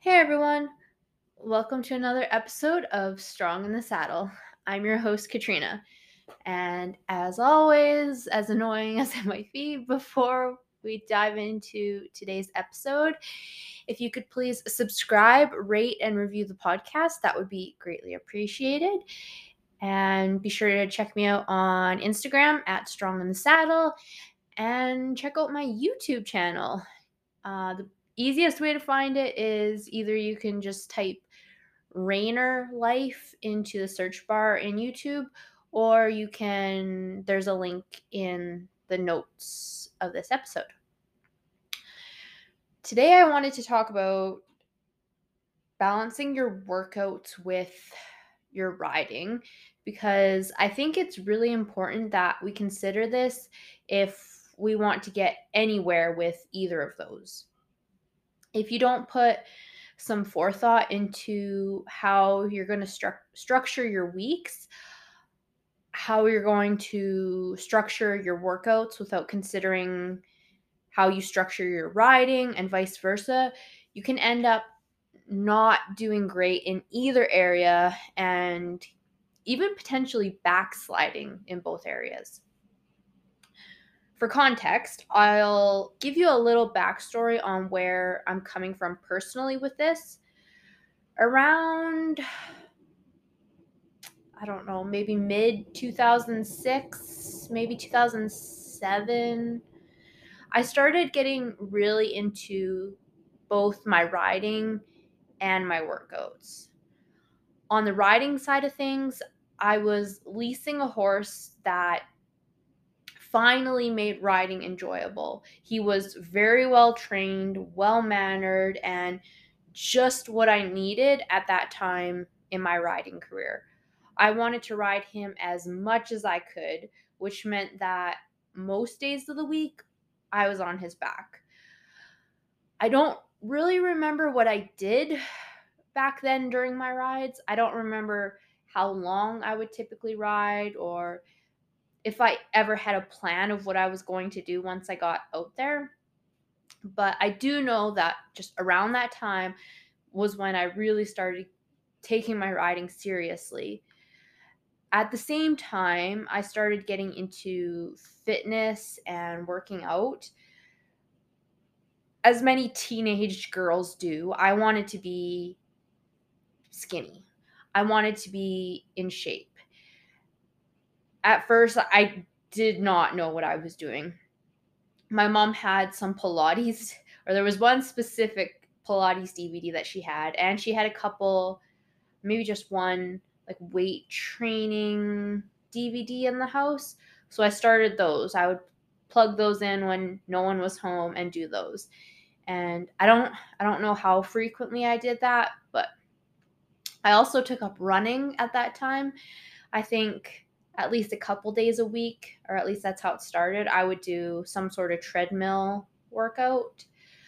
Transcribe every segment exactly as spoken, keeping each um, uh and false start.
Hey everyone, welcome to another episode of Strong in the Saddle. I'm your host, Katrina, and as always, as annoying as it might be, before we dive into today's episode, if you could please subscribe, rate, and review the podcast, that would be greatly appreciated. And be sure to check me out on Instagram at Strong in the Saddle and check out my YouTube channel. Uh, the easiest way to find it is either you can just type Rainer Life into the search bar in YouTube, or you can, there's a link in the notes of this episode. Today, I wanted to talk about balancing your workouts with your riding because I think it's really important that we consider this if we want to get anywhere with either of those. If you don't put some forethought into how you're going to stru- structure your weeks, how you're going to structure your workouts without considering how you structure your riding and vice versa, you can end up not doing great in either area and even potentially backsliding in both areas. For context, I'll give you a little backstory on where I'm coming from personally with this. Around, I don't know, maybe mid two thousand six, maybe two thousand seven, I started getting really into both my riding and my workouts. On the riding side of things, I was leasing a horse that finally made riding enjoyable. He was very well trained, well mannered, and just what I needed at that time in my riding career. I wanted to ride him as much as I could, which meant that most days of the week I was on his back. I don't really remember what I did back then during my rides. I don't remember how long I would typically ride or if I ever had a plan of what I was going to do once I got out there. But I do know that just around that time was when I really started taking my riding seriously. At the same time, I started getting into fitness and working out. As many teenage girls do, I wanted to be skinny. I wanted to be in shape. At first, I did not know what I was doing. My mom had some Pilates, or there was one specific Pilates D V D that she had, and she had a couple, maybe just one, like weight training D V D in the house. So I started those. I would plug those in when no one was home and do those. And I don't I don't know how frequently I did that, but I also took up running at that time. I think at least a couple days a week, or at least that's how it started. I would do some sort of treadmill workout.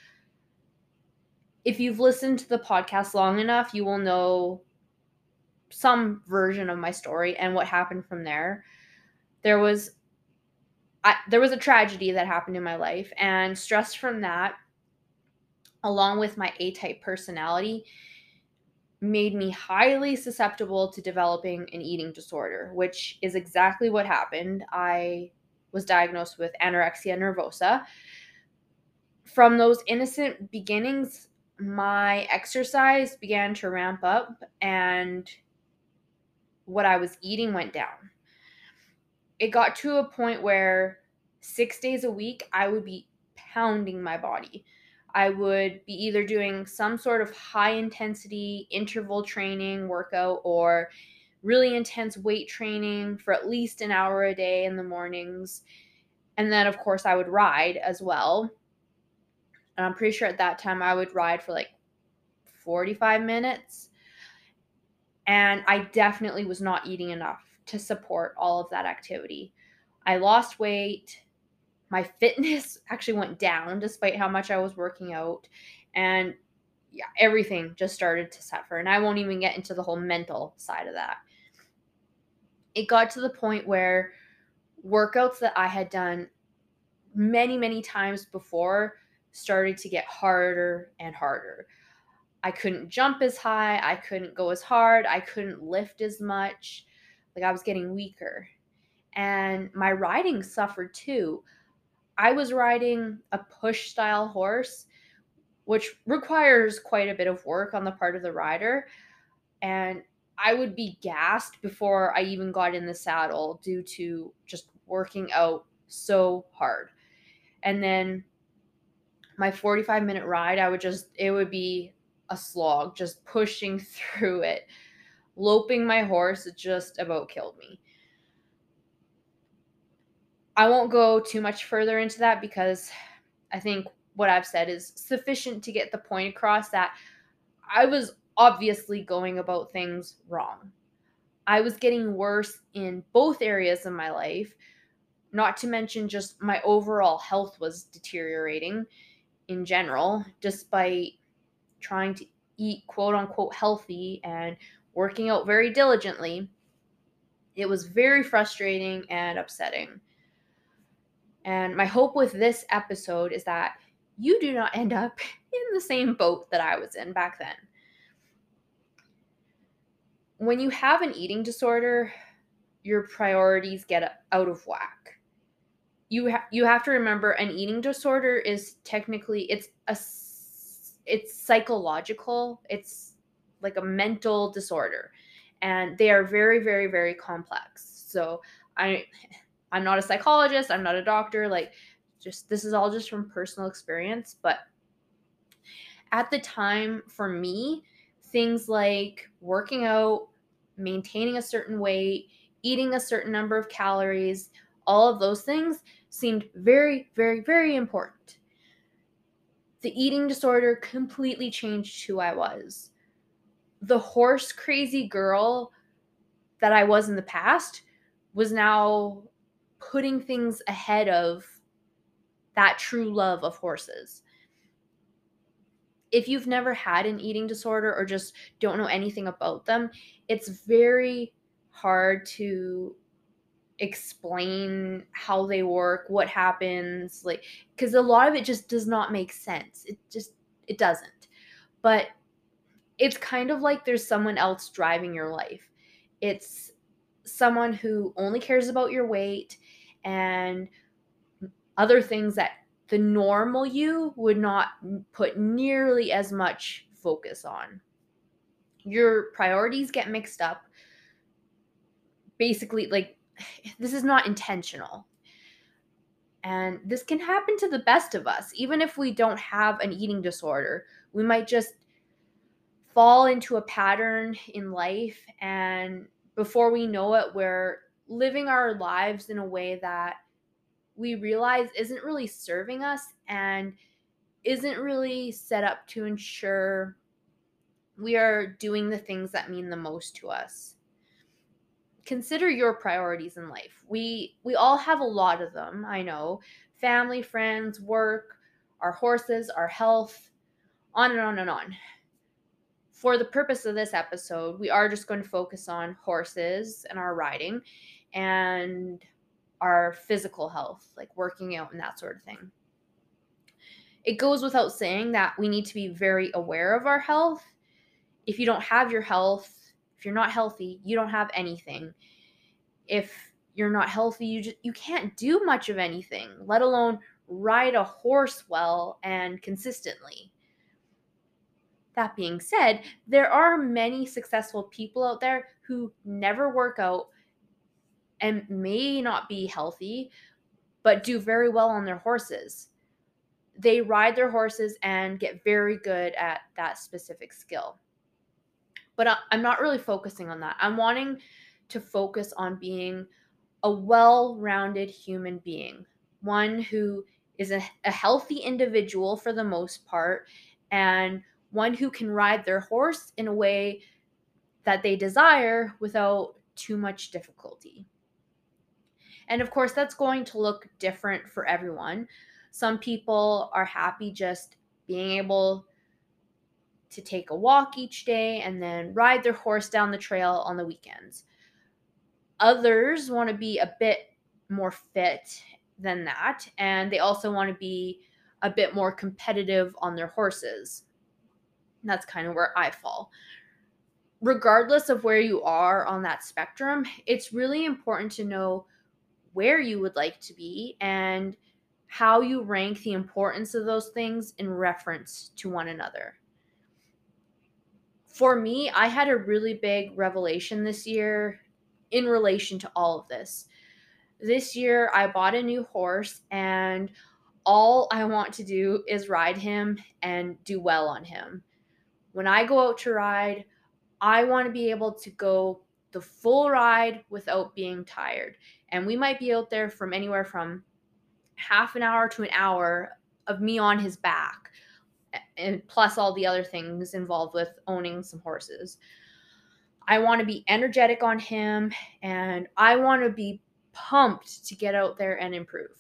If you've listened to the podcast long enough, you will know some version of my story and what happened from there. There was I, there was a tragedy that happened in my life, and stress from that, along with my A-type personality, made me highly susceptible to developing an eating disorder, which is exactly what happened. I was diagnosed with anorexia nervosa. From those innocent beginnings, my exercise began to ramp up and what I was eating went down. It got to a point where six days a week, I would be pounding my body. I would be either doing some sort of high intensity interval training workout or really intense weight training for at least an hour a day in the mornings. And then, of course, I would ride as well. And I'm pretty sure at that time I would ride for like forty-five minutes. And I definitely was not eating enough to support all of that activity. I lost weight. My fitness actually went down despite how much I was working out. And yeah, everything just started to suffer. And I won't even get into the whole mental side of that. It got to the point where workouts that I had done many, many times before started to get harder and harder. I couldn't jump as high, I couldn't go as hard, I couldn't lift as much. Like I was getting weaker. And my riding suffered too. I was riding a push style horse, which requires quite a bit of work on the part of the rider. And I would be gassed before I even got in the saddle due to just working out so hard. And then my forty-five minute ride, I would just, it would be a slog, just pushing through it. Loping my horse, it just about killed me. I won't go too much further into that because I think what I've said is sufficient to get the point across that I was obviously going about things wrong. I was getting worse in both areas of my life, not to mention just my overall health was deteriorating in general, despite trying to eat quote unquote healthy and working out very diligently. It was very frustrating and upsetting. And my hope with this episode is that you do not end up in the same boat that I was in back then. When you have an eating disorder, your priorities get out of whack. You ha- you have to remember an eating disorder is technically it's a it's psychological. It's like a mental disorder, and they are very very very complex. So I I'm not a psychologist, I'm not a doctor, like just this is all just from personal experience, but at the time for me, things like working out, maintaining a certain weight, eating a certain number of calories, all of those things seemed very, very, very important. The eating disorder completely changed who I was. The horse crazy girl that I was in the past was now putting things ahead of that true love of horses. If you've never had an eating disorder or just don't know anything about them, it's very hard to explain how they work, what happens, like, because a lot of it just does not make sense. It just, it doesn't. But it's kind of like there's someone else driving your life. It's someone who only cares about your weight and other things that the normal you would not put nearly as much focus on. Your priorities get mixed up. Basically, like, this is not intentional. And this can happen to the best of us. Even if we don't have an eating disorder, we might just fall into a pattern in life. And before we know it, we're living our lives in a way that we realize isn't really serving us and isn't really set up to ensure we are doing the things that mean the most to us. Consider your priorities in life. We we all have a lot of them, I know. Family, friends, work, our horses, our health, on and on and on. For the purpose of this episode, we are just going to focus on horses and our riding and our physical health, like working out and that sort of thing. It goes without saying that we need to be very aware of our health. If you don't have your health, if you're not healthy, you don't have anything. If you're not healthy, you just you can't do much of anything, let alone ride a horse well and consistently. That being said, there are many successful people out there who never work out and may not be healthy, but do very well on their horses. They ride their horses and get very good at that specific skill. But I'm not really focusing on that. I'm wanting to focus on being a well-rounded human being, one who is a, a healthy individual for the most part, and one who can ride their horse in a way that they desire without too much difficulty. And of course, that's going to look different for everyone. Some people are happy just being able to take a walk each day and then ride their horse down the trail on the weekends. Others want to be a bit more fit than that, and they also want to be a bit more competitive on their horses. That's kind of where I fall. Regardless of where you are on that spectrum, it's really important to know where you would like to be and how you rank the importance of those things in reference to one another. For me, I had a really big revelation this year in relation to all of this. This year, I bought a new horse, and all I want to do is ride him and do well on him. When I go out to ride, I want to be able to go the full ride without being tired. And we might be out there from anywhere from half an hour to an hour of me on his back, and plus all the other things involved with owning some horses. I want to be energetic on him, and I want to be pumped to get out there and improve.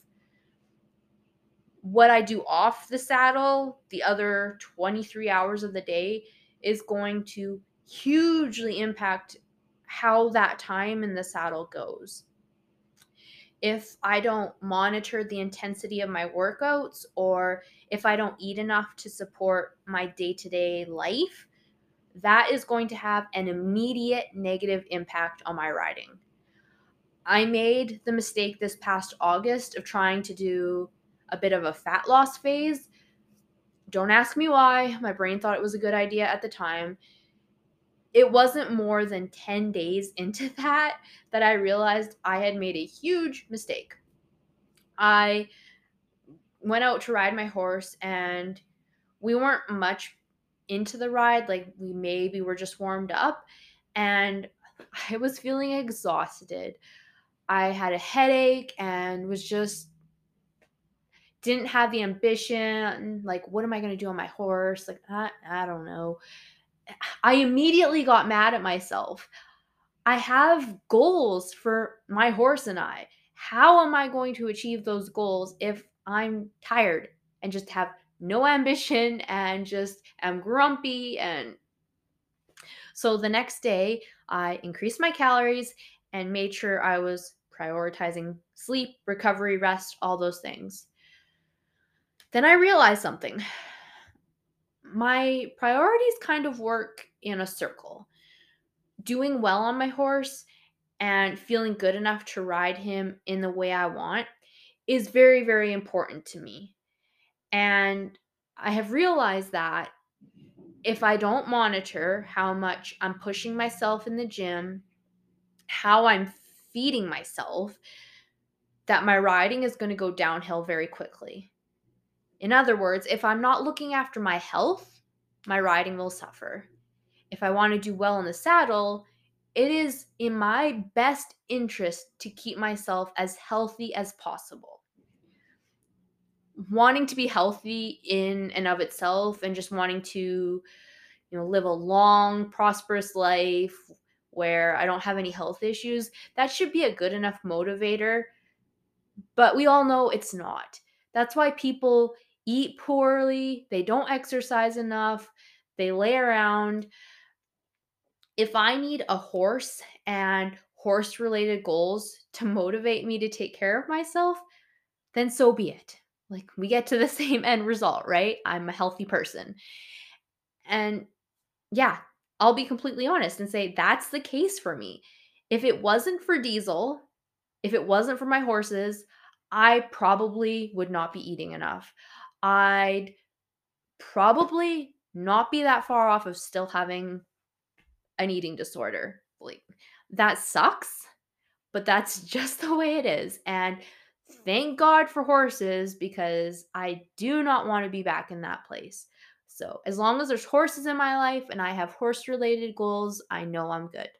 What I do off the saddle, the other twenty-three hours of the day, is going to hugely impact how that time in the saddle goes. If I don't monitor the intensity of my workouts, or if I don't eat enough to support my day-to-day life, that is going to have an immediate negative impact on my riding. I made the mistake this past August of trying to do a bit of a fat loss phase. Don't ask me why. My brain thought it was a good idea at the time. It wasn't more than ten days into that that I realized I had made a huge mistake. I went out to ride my horse, and we weren't much into the ride. Like, we maybe were just warmed up, and I was feeling exhausted. I had a headache and was just didn't have the ambition. Like, what am I going to do on my horse? Like, I, I don't know. I immediately got mad at myself. I have goals for my horse and I. How am I going to achieve those goals if I'm tired and just have no ambition and just am grumpy? And so the next day, I increased my calories and made sure I was prioritizing sleep, recovery, rest, all those things. Then I realized something. My priorities kind of work in a circle. Doing well on my horse and feeling good enough to ride him in the way I want is very, very important to me. And I have realized that if I don't monitor how much I'm pushing myself in the gym, how I'm feeding myself, that my riding is going to go downhill very quickly. In other words, if I'm not looking after my health, my riding will suffer. If I want to do well in the saddle, it is in my best interest to keep myself as healthy as possible. Wanting to be healthy in and of itself, and just wanting to, you know, live a long, prosperous life where I don't have any health issues, that should be a good enough motivator. But we all know it's not. That's why people eat poorly, they don't exercise enough, they lay around. If I need a horse and horse related goals to motivate me to take care of myself, then so be it. Like, we get to the same end result, right? I'm a healthy person. And yeah, I'll be completely honest and say that's the case for me. If it wasn't for Diesel, if it wasn't for my horses, I probably would not be eating enough. I'd probably not be that far off of still having an eating disorder. Like, that sucks, but that's just the way it is. And thank God for horses, because I do not want to be back in that place. So, as long as there's horses in my life and I have horse related goals, I know I'm good.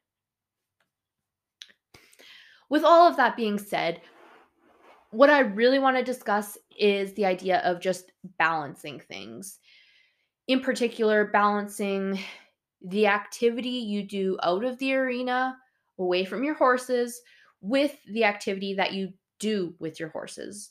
With all of that being said, what I really want to discuss is the idea of just balancing things. In particular, balancing the activity you do out of the arena, away from your horses, with the activity that you do with your horses.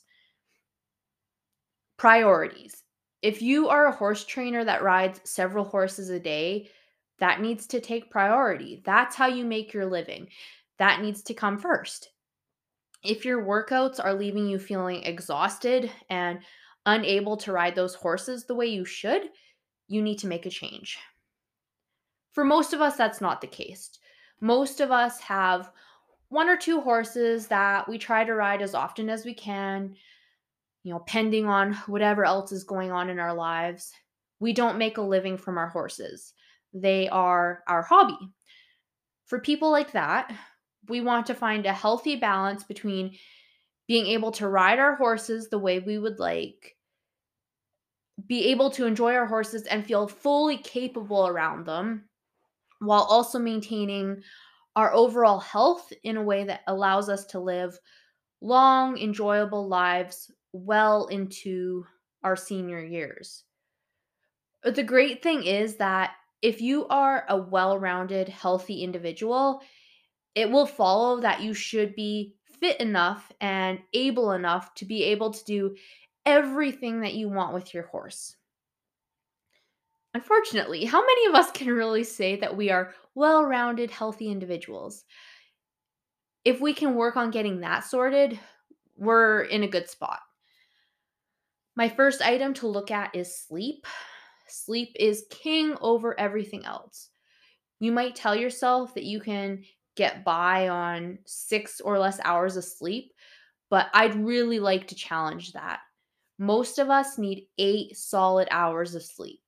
Priorities. If you are a horse trainer that rides several horses a day, that needs to take priority. That's how you make your living. That needs to come first. If your workouts are leaving you feeling exhausted and unable to ride those horses the way you should, you need to make a change. For most of us, that's not the case. Most of us have one or two horses that we try to ride as often as we can, you know, pending on whatever else is going on in our lives. We don't make a living from our horses, they are our hobby. For people like that, we want to find a healthy balance between being able to ride our horses the way we would like, be able to enjoy our horses and feel fully capable around them, while also maintaining our overall health in a way that allows us to live long, enjoyable lives well into our senior years. But the great thing is that if you are a well rounded, healthy individual, it will follow that you should be fit enough and able enough to be able to do everything that you want with your horse. Unfortunately, how many of us can really say that we are well rounded, healthy individuals? If we can work on getting that sorted, we're in a good spot. My first item to look at is sleep. Sleep is king over everything else. You might tell yourself that you can get by on six or less hours of sleep, but I'd really like to challenge that. Most of us need eight solid hours of sleep.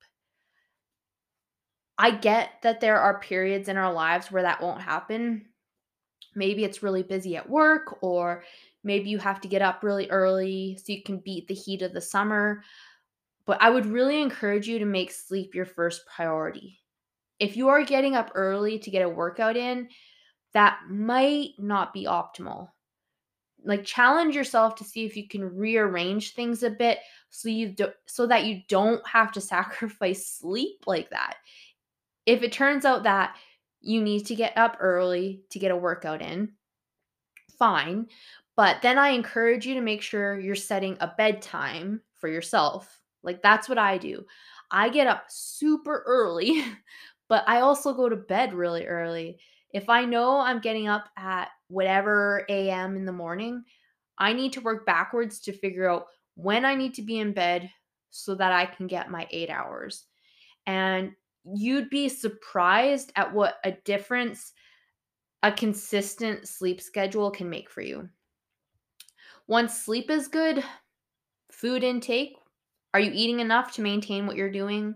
I get that there are periods in our lives where that won't happen. Maybe it's really busy at work, or maybe you have to get up really early so you can beat the heat of the summer. But I would really encourage you to make sleep your first priority. If you are getting up early to get a workout in, that might not be optimal. Like, challenge yourself to see if you can rearrange things a bit so you do, so that you don't have to sacrifice sleep like that. If it turns out that you need to get up early to get a workout in, fine. But then I encourage you to make sure you're setting a bedtime for yourself. Like, that's what I do. I get up super early, but I also go to bed really early. If I know I'm getting up at whatever a m in the morning, I need to work backwards to figure out when I need to be in bed so that I can get my eight hours. And you'd be surprised at what a difference a consistent sleep schedule can make for you. Once sleep is good, food intake, are you eating enough to maintain what you're doing?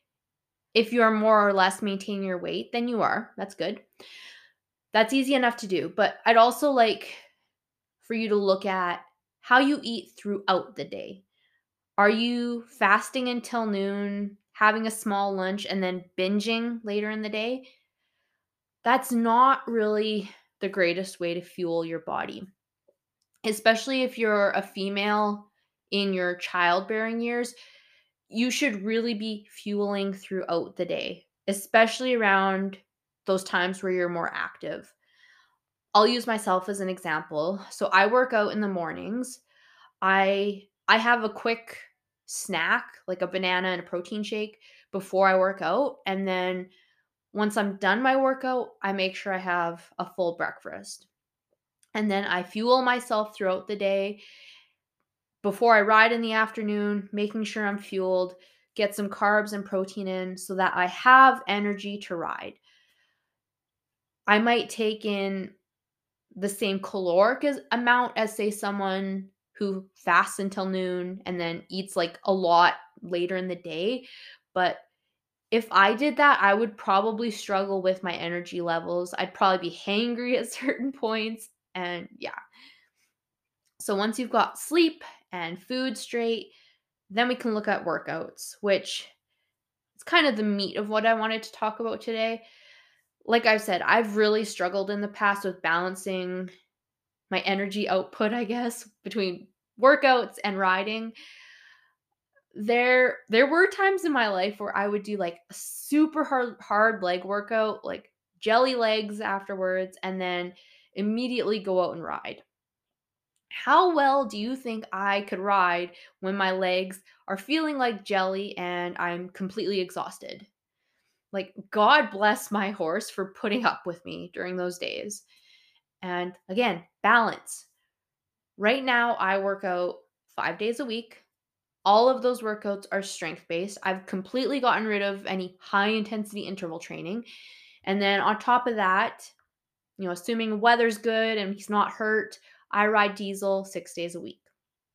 If you are more or less maintaining your weight, then you are. That's good. That's easy enough to do. But I'd also like for you to look at how you eat throughout the day. Are you fasting until noon, having a small lunch, and then binging later in the day? That's not really the greatest way to fuel your body, especially if you're a female in your childbearing years. You should really be fueling throughout the day, especially around those times where you're more active. I'll use myself as an example. So I work out in the mornings. I I have a quick snack, like a banana and a protein shake before I work out, and then once I'm done my workout, I make sure I have a full breakfast. And then I fuel myself throughout the day. Before I ride in the afternoon, making sure I'm fueled, get some carbs and protein in so that I have energy to ride. I might take in the same caloric as, amount as, say, someone who fasts until noon and then eats like a lot later in the day. But if I did that, I would probably struggle with my energy levels. I'd probably be hangry at certain points. And yeah. So once you've got sleep and food straight, then we can look at workouts, which is kind of the meat of what I wanted to talk about today. Like I've said, I've really struggled in the past with balancing my energy output, I guess, between workouts and riding. There there were times in my life where I would do like a super hard hard leg workout, like jelly legs afterwards, and then immediately go out and ride. How well do you think I could ride when my legs are feeling like jelly and I'm completely exhausted? Like, God bless my horse for putting up with me during those days. And again, balance. Right now, I work out five days a week. All of those workouts are strength based. I've completely gotten rid of any high intensity interval training. And then on top of that, you know, assuming weather's good and he's not hurt, I ride diesel six days a week.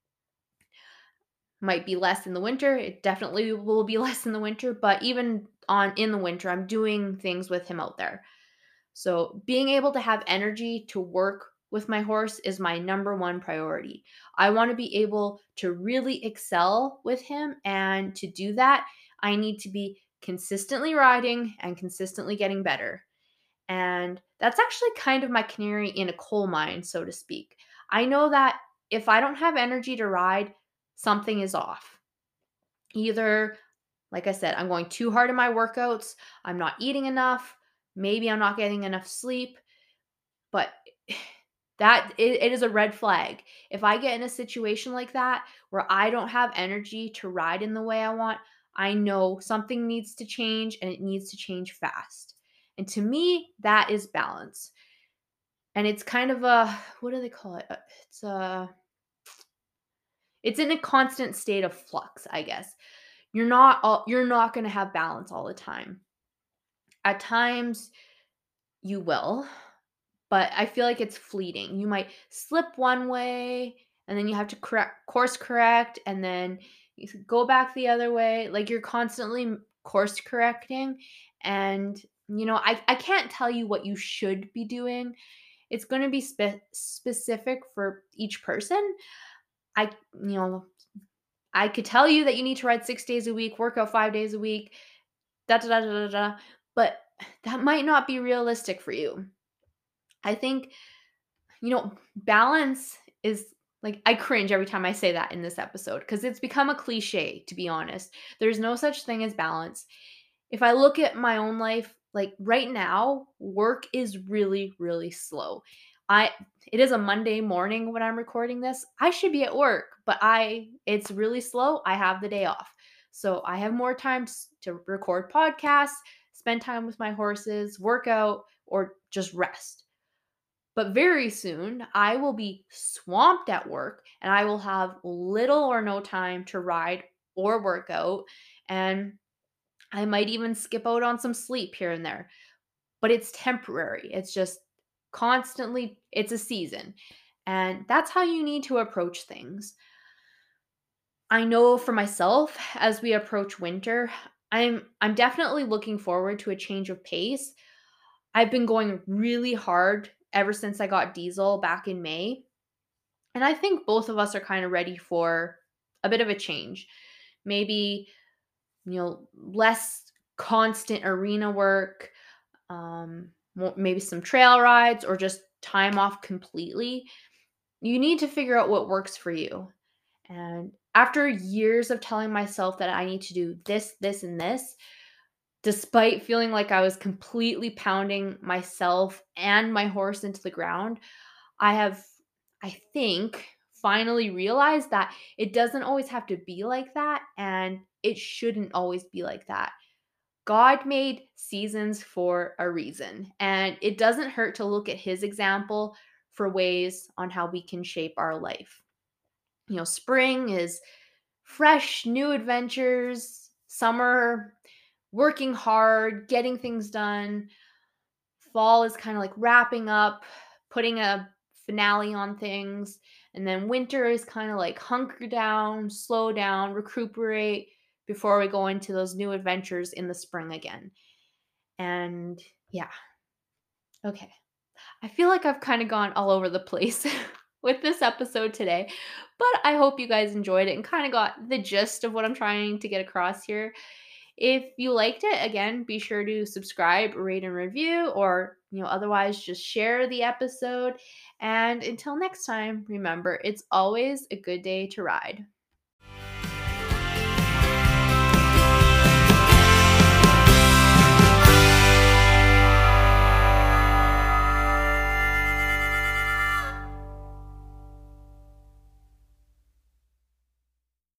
Might be less in the winter. It definitely will be less in the winter, but even on in the winter, I'm doing things with him out there. So, being able to have energy to work with my horse is my number one priority. I want to be able to really excel with him, and to do that, I need to be consistently riding and consistently getting better. And that's actually kind of my canary in a coal mine, so to speak. I know that if I don't have energy to ride, something is off. Either, like I said, I'm going too hard in my workouts, I'm not eating enough, maybe I'm not getting enough sleep, but that it, it is a red flag. If I get in a situation like that where I don't have energy to ride in the way I want, I know something needs to change, and it needs to change fast. And to me, that is balance. And it's kind of a, what do they call it? Uh, It's a it's in a constant state of flux, I guess. You're not all, you're not going to have balance all the time. At times you will, but I feel like it's fleeting. You might slip one way and then you have to correct course correct, and then you go back the other way. Like, you're constantly m- course correcting, and you know, I I can't tell you what you should be doing. It's going to be spe- specific for each person. I you know, I could tell you that you need to ride six days a week, work out five days a week, da da da da da da, but that might not be realistic for you. I think, you know, balance is, like, I cringe every time I say that in this episode because it's become a cliche, to be honest. There's no such thing as balance. If I look at my own life, like right now, work is really, really slow. I it is a Monday morning when I'm recording this. I should be at work, but I it's really slow. I have the day off. So I have more time s- to record podcasts, spend time with my horses, work out, or just rest. But very soon, I will be swamped at work and I will have little or no time to ride or work out. And I might even skip out on some sleep here and there, but it's temporary. It's just constantly, it's a season. And that's how you need to approach things. I know for myself, as we approach winter, I'm I'm definitely looking forward to a change of pace. I've been going really hard ever since I got diesel back in May. And I think both of us are kind of ready for a bit of a change. Maybe, you know, less constant arena work, um, mo- maybe some trail rides, or just time off completely. You need to figure out what works for you. And after years of telling myself that I need to do this, this, and this, despite feeling like I was completely pounding myself and my horse into the ground, I have, I think, finally realized that it doesn't always have to be like that, and it shouldn't always be like that. God made seasons for a reason, and it doesn't hurt to look at his example for ways on how we can shape our life. You know, spring is fresh, new adventures, summer, working hard, getting things done. Fall is kind of like wrapping up, putting a finale on things. And then winter is kind of like hunker down, slow down, recuperate before we go into those new adventures in the spring again. And yeah, okay. I feel like I've kind of gone all over the place with this episode today, but I hope you guys enjoyed it and kind of got the gist of what I'm trying to get across here. If you liked it, again, be sure to subscribe, rate, and review, or, you know, otherwise just share the episode. And until next time, remember, it's always a good day to ride.